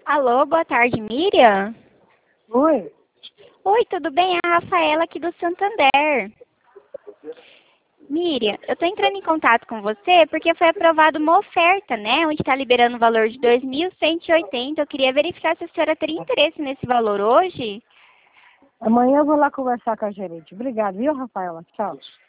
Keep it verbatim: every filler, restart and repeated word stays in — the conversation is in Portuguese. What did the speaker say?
Alô, boa tarde, Miriam? Oi. Oi, tudo bem? É a Rafaela aqui do Santander. Miriam, eu tô entrando em contato com você porque foi aprovada uma oferta, né? Onde está liberando o valor de dois mil cento e oitenta. Eu queria verificar se a senhora teria interesse nesse valor hoje. Amanhã eu vou lá conversar com a gerente. Obrigada, viu, Rafaela? Tchau.